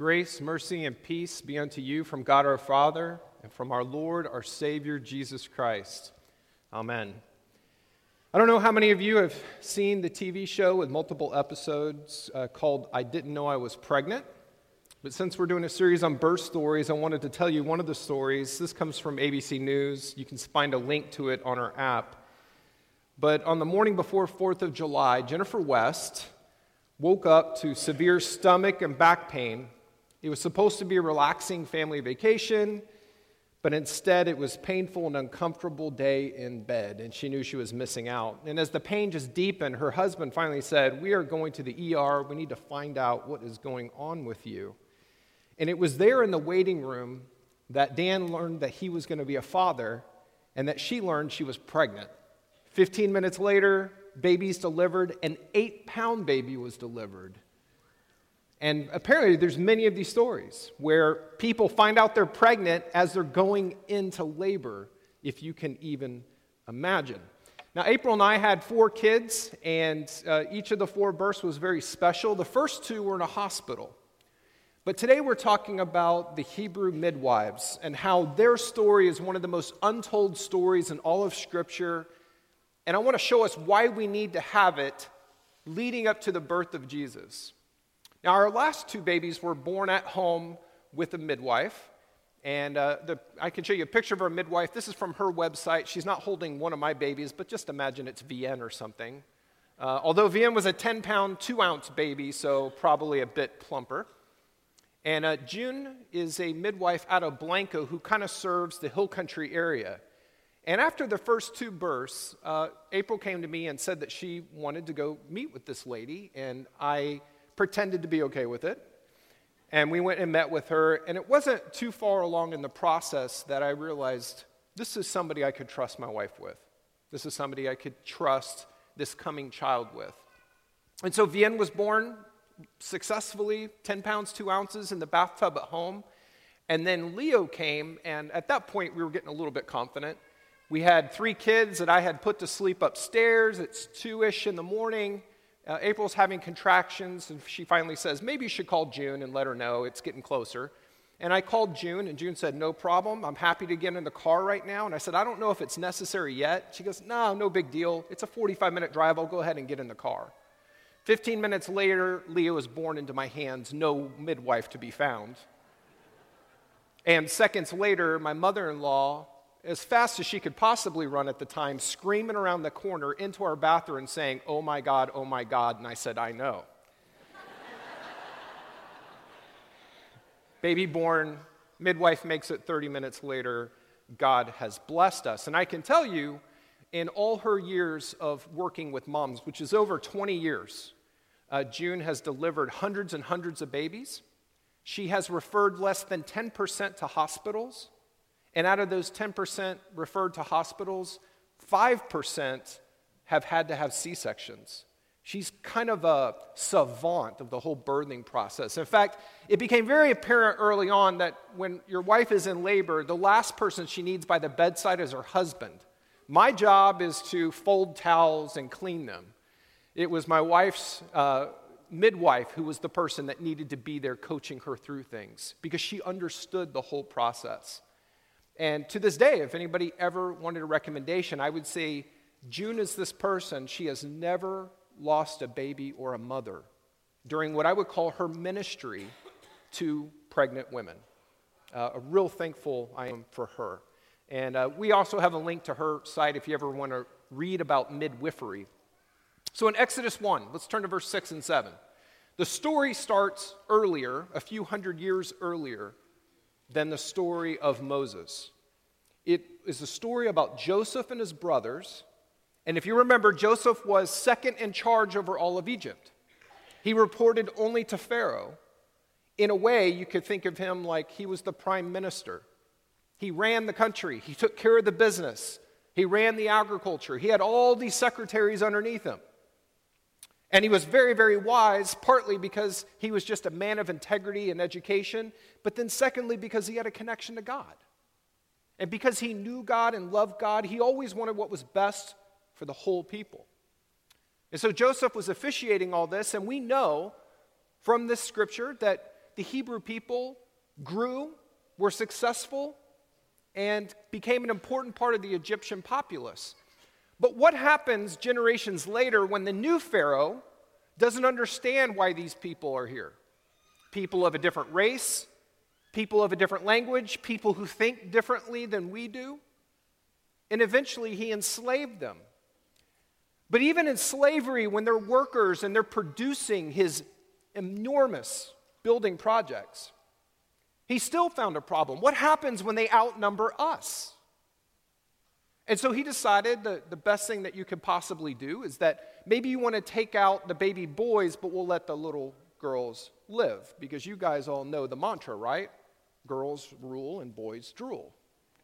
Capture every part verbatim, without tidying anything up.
Grace, mercy, and peace be unto you from God our Father and from our Lord, our Savior, Jesus Christ. Amen. I don't know how many of you have seen the T V show with multiple episodes uh, called I Didn't Know I Was Pregnant. But since we're doing a series on birth stories, I wanted to tell you one of the stories. This comes from A B C News. You can find a link to it on our app. But on the morning before fourth of July, Jennifer West woke up to severe stomach and back pain. It was supposed to be a relaxing family vacation, but instead it was a painful and uncomfortable day in bed, and she knew she was missing out. And as the pain just deepened, her husband finally said, "We are going to the E R. We need to find out what is going on with you." And it was there in the waiting room that Dan learned that he was going to be a father and that she learned she was pregnant. Fifteen minutes later, baby's delivered. An eight-pound baby was delivered. And apparently there's many of these stories where people find out they're pregnant as they're going into labor, if you can even imagine. Now, April and I had four kids, and uh, each of the four births was very special. The first two were in a hospital. But today we're talking about the Hebrew midwives and how their story is one of the most untold stories in all of Scripture. And I want to show us why we need to have it leading up to the birth of Jesus. Now, our last two babies were born at home with a midwife. And uh, the, I can show you a picture of our midwife. This is from her website. She's not holding one of my babies, but just imagine it's V N or something. Uh, although V N was a ten-pound, two-ounce baby, so probably a bit plumper. And uh, June is a midwife out of Blanco who kind of serves the Hill Country area. And after the first two births, uh, April came to me and said that she wanted to go meet with this lady, and I pretended to be okay with it. And we went and met with her, and it wasn't too far along in the process that I realized this is somebody I could trust my wife with. This is somebody I could trust this coming child with. And so Vienne was born successfully, ten pounds, two ounces in the bathtub at home. And then Leo came, and at that point we were getting a little bit confident. We had three kids that I had put to sleep upstairs. It's two-ish in the morning. Uh, April's having contractions, and she finally says, maybe you should call June and let her know it's getting closer. And I called June, and June said, no problem. I'm happy to get in the car right now. And I said, I don't know if it's necessary yet. She goes, no, no big deal. It's a forty-five minute drive. I'll go ahead and get in the car. Fifteen minutes later, Leo is born into my hands, no midwife to be found. And seconds later, my mother-in-law, as fast as she could possibly run at the time, screaming around the corner into our bathroom and saying, oh my God, oh my God, and I said, I know. Baby born, midwife makes it thirty minutes later, God has blessed us. And I can tell you, in all her years of working with moms, which is over twenty years, uh, June has delivered hundreds and hundreds of babies. She has referred less than ten percent to hospitals. And out of those ten percent referred to hospitals, five percent have had to have C-sections. She's kind of a savant of the whole birthing process. In fact, it became very apparent early on that when your wife is in labor, the last person she needs by the bedside is her husband. My job is to fold towels and clean them. It was my wife's uh, midwife who was the person that needed to be there coaching her through things because she understood the whole process. And to this day, if anybody ever wanted a recommendation, I would say June is this person. She has never lost a baby or a mother during what I would call her ministry to pregnant women. Uh, a real thankful I am for her. And uh, we also have a link to her site if you ever want to read about midwifery. So in Exodus one, let's turn to verse six and seven. The story starts earlier, a few hundred years earlier, than the story of Moses. It is a story about Joseph and his brothers. And if you remember, Joseph was second in charge over all of Egypt. He reported only to Pharaoh. In a way, you could think of him like he was the prime minister. He ran the country. He took care of the business. He ran the agriculture. He had all these secretaries underneath him. And he was very, very wise, partly because he was just a man of integrity and education, but then secondly, because he had a connection to God. And because he knew God and loved God, he always wanted what was best for the whole people. And so Joseph was officiating all this, and we know from this scripture that the Hebrew people grew, were successful, and became an important part of the Egyptian populace. But what happens generations later when the new Pharaoh doesn't understand why these people are here? People of a different race, people of a different language, people who think differently than we do. And eventually he enslaved them. But even in slavery, when they're workers and they're producing his enormous building projects, he still found a problem. What happens when they outnumber us? And so he decided that the best thing that you could possibly do is that maybe you want to take out the baby boys, but we'll let the little girls live. Because you guys all know the mantra, right? Girls rule and boys drool.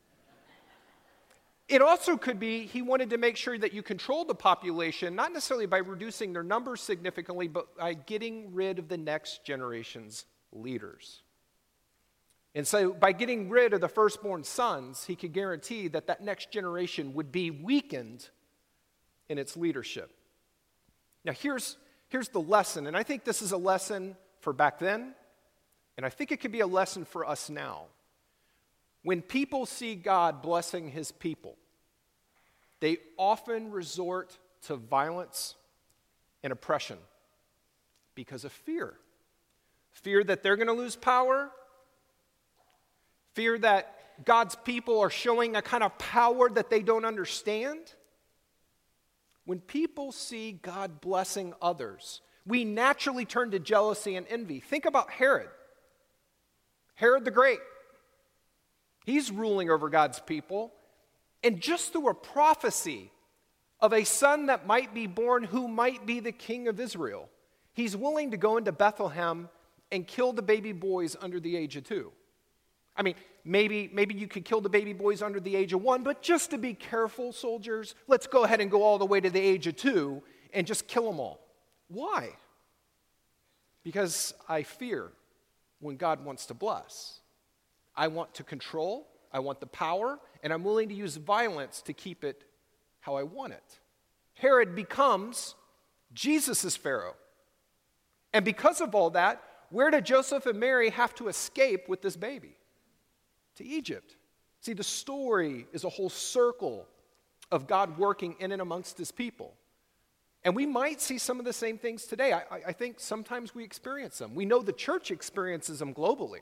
It also could be he wanted to make sure that you control the population, not necessarily by reducing their numbers significantly, but by getting rid of the next generation's leaders. And so by getting rid of the firstborn sons, he could guarantee that that next generation would be weakened in its leadership. Now here's, here's the lesson, and I think this is a lesson for back then, and I think it could be a lesson for us now. When people see God blessing his people, they often resort to violence and oppression because of fear. Fear that they're going to lose power. Fear that God's people are showing a kind of power that they don't understand. When people see God blessing others, we naturally turn to jealousy and envy. Think about Herod. Herod the Great. He's ruling over God's people. And just through a prophecy of a son that might be born who might be the king of Israel, he's willing to go into Bethlehem and kill the baby boys under the age of two. I mean, maybe, maybe you could kill the baby boys under the age of one, but just to be careful, soldiers, let's go ahead and go all the way to the age of two and just kill them all. Why? Because I fear when God wants to bless. I want to control, I want the power, and I'm willing to use violence to keep it how I want it. Herod becomes Jesus' Pharaoh. And because of all that, where did Joseph and Mary have to escape with this baby? To Egypt. See, the story is a whole circle of God working in and amongst his people. And we might see some of the same things today. I, I think sometimes we experience them. We know the church experiences them globally.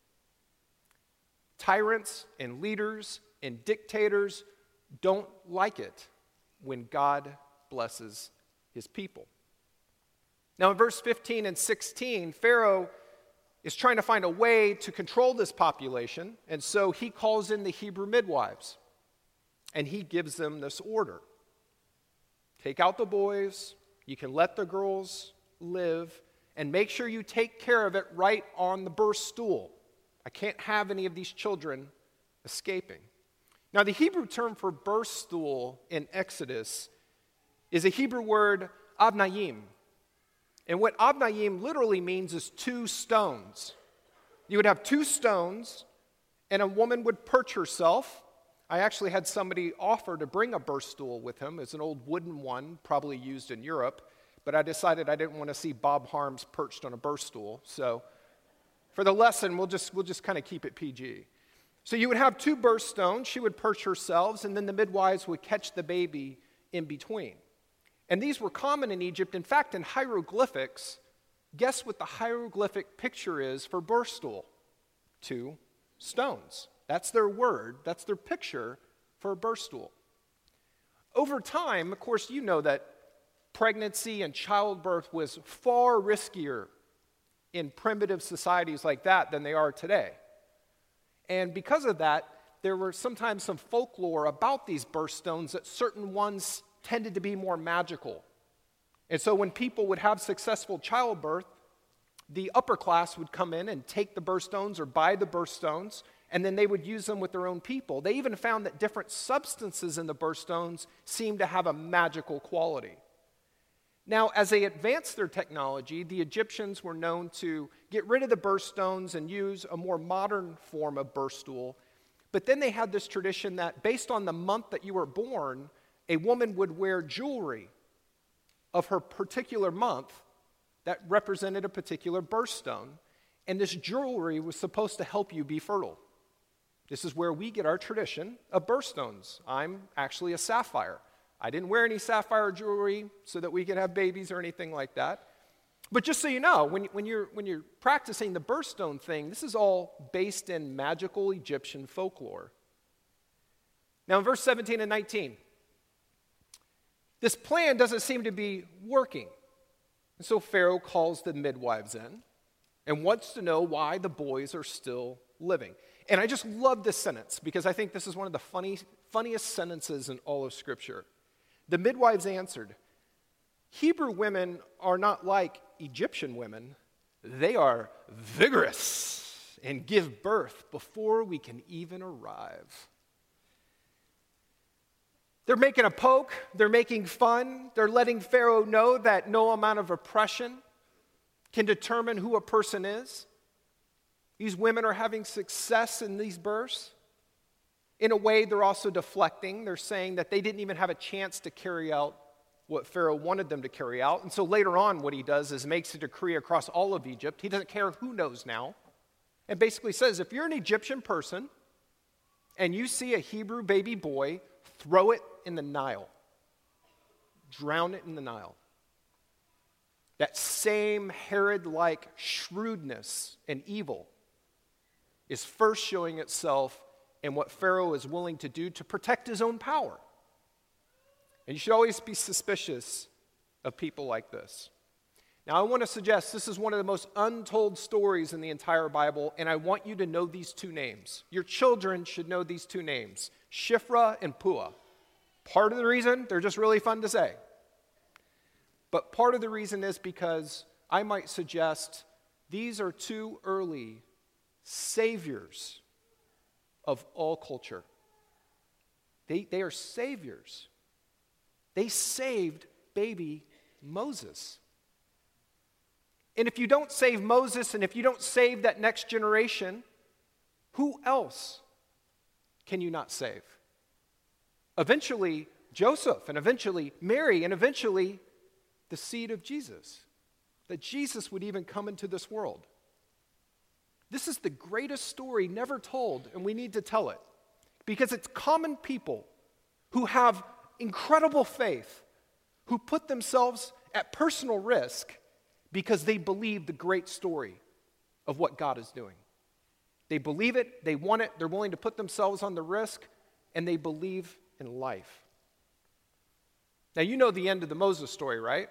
Tyrants and leaders and dictators don't like it when God blesses his people. Now in verse fifteen and sixteen, Pharaoh is trying to find a way to control this population, and so he calls in the Hebrew midwives, and he gives them this order. Take out the boys, you can let the girls live, and make sure you take care of it right on the birth stool. I can't have any of these children escaping. Now, the Hebrew term for birth stool in Exodus is a Hebrew word, avnayim. And what avnayim literally means is two stones. You would have two stones, and a woman would perch herself. I actually had somebody offer to bring a birth stool with him. It's an old wooden one, probably used in Europe, but I decided I didn't want to see Bob Harms perched on a birth stool, so for the lesson, we'll just, we'll just kind of keep it P G. So you would have two birth stones. She would perch herself, and then the midwives would catch the baby in between. And these were common in Egypt. In fact, in hieroglyphics, guess what the hieroglyphic picture is for birth stool? Two stones. That's their word. That's their picture for a birth stool. Over time, of course, you know that pregnancy and childbirth was far riskier in primitive societies like that than they are today. And because of that, there were sometimes some folklore about these birthstones that certain ones tended to be more magical. And so when people would have successful childbirth, the upper class would come in and take the birthstones or buy the birthstones, and then they would use them with their own people. They even found that different substances in the birthstones seemed to have a magical quality. Now, as they advanced their technology, the Egyptians were known to get rid of the birthstones and use a more modern form of birth stool. But then they had this tradition that based on the month that you were born, a woman would wear jewelry of her particular month that represented a particular birthstone. And this jewelry was supposed to help you be fertile. This is where we get our tradition of birthstones. I'm actually a sapphire. I didn't wear any sapphire jewelry so that we could have babies or anything like that. But just so you know, when, when, you're, when you're practicing the birthstone thing, this is all based in magical Egyptian folklore. Now in verse seventeen and nineteen, this plan doesn't seem to be working. And so Pharaoh calls the midwives in and wants to know why the boys are still living. And I just love this sentence because I think this is one of the funny, funniest sentences in all of Scripture. The midwives answered, Hebrew women are not like Egyptian women. They are vigorous and give birth before we can even arrive. They're making a poke. They're making fun. They're letting Pharaoh know that no amount of oppression can determine who a person is. These women are having success in these births. In a way, they're also deflecting. They're saying that they didn't even have a chance to carry out what Pharaoh wanted them to carry out. And so later on, what he does is makes a decree across all of Egypt. He doesn't care who knows now. And basically says, if you're an Egyptian person and you see a Hebrew baby boy, throw it in the Nile. Drown it in the Nile. That same Herod-like shrewdness and evil is first showing itself in what Pharaoh is willing to do to protect his own power. And you should always be suspicious of people like this. Now, I want to suggest this is one of the most untold stories in the entire Bible, and I want you to know these two names. Your children should know these two names, Shiphrah and Puah. Part of the reason, they're just really fun to say. But part of the reason is because I might suggest these are two early saviors of all culture. They, they are saviors. They saved baby Moses. And if you don't save Moses and if you don't save that next generation, who else can you not save? Eventually, Joseph, and eventually Mary, and eventually the seed of Jesus. That Jesus would even come into this world. This is the greatest story never told, and we need to tell it. Because it's common people who have incredible faith, who put themselves at personal risk because they believe the great story of what God is doing. They believe it, they want it, they're willing to put themselves on the risk, and they believe in life. Now, you know the end of the Moses story, right?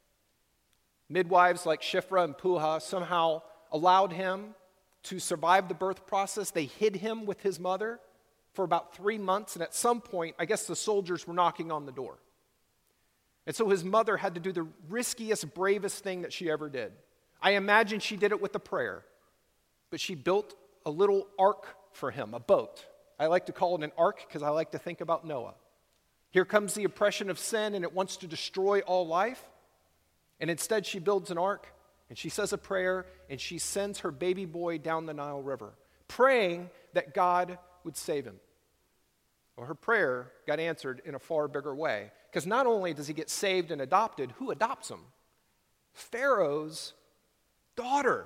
Midwives like Shiphrah and Puah somehow allowed him to survive the birth process. They hid him with his mother for about three months, and at some point, I guess the soldiers were knocking on the door. And so his mother had to do the riskiest, bravest thing that she ever did. I imagine she did it with a prayer, but she built a little ark for him, a boat. I like to call it an ark because I like to think about Noah. Here comes the oppression of sin, and it wants to destroy all life. And instead, she builds an ark, and she says a prayer, and she sends her baby boy down the Nile River, praying that God would save him. Well, her prayer got answered in a far bigger way, because not only does he get saved and adopted, who adopts him? Pharaoh's daughter,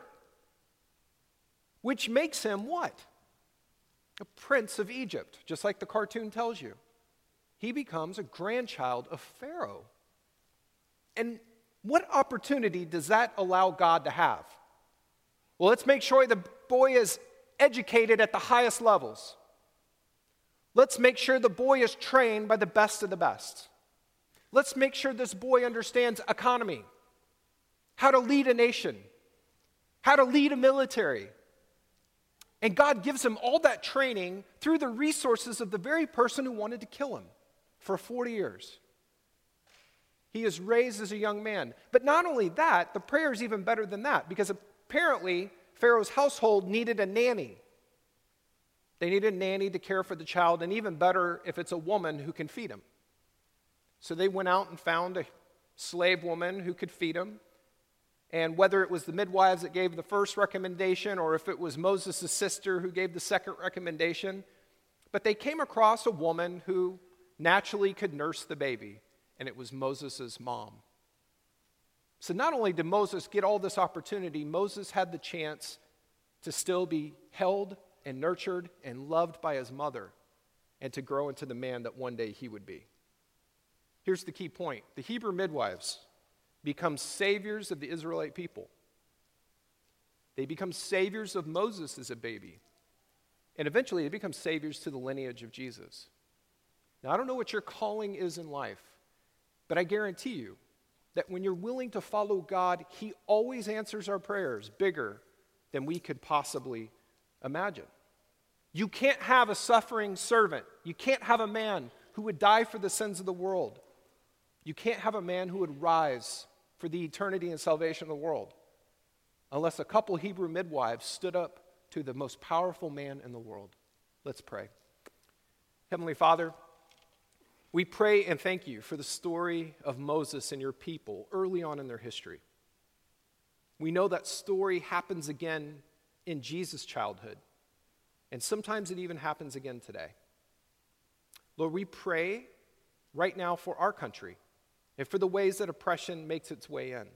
which makes him what? A prince of Egypt, just like the cartoon tells you. He becomes a grandchild of Pharaoh. And what opportunity does that allow God to have? Well, let's make sure the boy is educated at the highest levels. Let's make sure the boy is trained by the best of the best. Let's make sure this boy understands economy, how to lead a nation, how to lead a military. And God gives him all that training through the resources of the very person who wanted to kill him for forty years. He is raised as a young man. But not only that, the prayer is even better than that, because apparently Pharaoh's household needed a nanny. They needed a nanny to care for the child, and even better if it's a woman who can feed him. So they went out and found a slave woman who could feed him. And whether it was the midwives that gave the first recommendation or if it was Moses' sister who gave the second recommendation, but they came across a woman who naturally could nurse the baby, and it was Moses' mom. So not only did Moses get all this opportunity, Moses had the chance to still be held and nurtured and loved by his mother, and to grow into the man that one day he would be. Here's the key point. The Hebrew midwives become saviors of the Israelite people. They become saviors of Moses as a baby. And eventually they become saviors to the lineage of Jesus. Now, I don't know what your calling is in life, but I guarantee you that when you're willing to follow God, he always answers our prayers bigger than we could possibly imagine. You can't have a suffering servant. You can't have a man who would die for the sins of the world. You can't have a man who would rise for the eternity and salvation of the world unless a couple Hebrew midwives stood up to the most powerful man in the world. Let's pray. Heavenly Father, we pray and thank you for the story of Moses and your people early on in their history. We know that story happens again in Jesus' childhood, and sometimes it even happens again today. Lord, we pray right now for our country and for the ways that oppression makes its way in.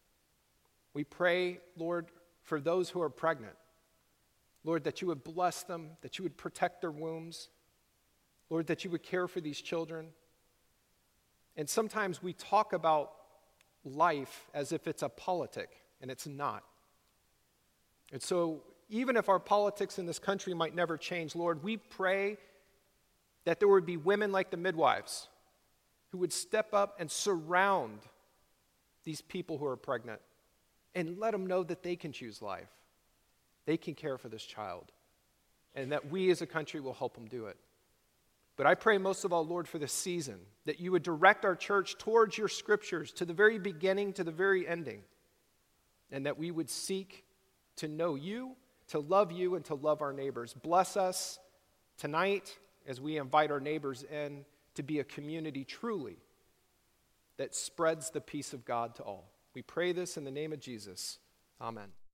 We pray, Lord, for those who are pregnant. Lord, that you would bless them, that you would protect their wombs. Lord, that you would care for these children. And sometimes we talk about life as if it's a politic, and it's not. And so even if our politics in this country might never change, Lord, we pray that there would be women like the midwives who would step up and surround these people who are pregnant and let them know that they can choose life. They can care for this child, and that we as a country will help them do it. But I pray most of all, Lord, for this season, that you would direct our church towards your scriptures, to the very beginning, to the very ending, and that we would seek to know you, to love you, and to love our neighbors. Bless us tonight as we invite our neighbors in to be a community truly that spreads the peace of God to all. We pray this in the name of Jesus. Amen.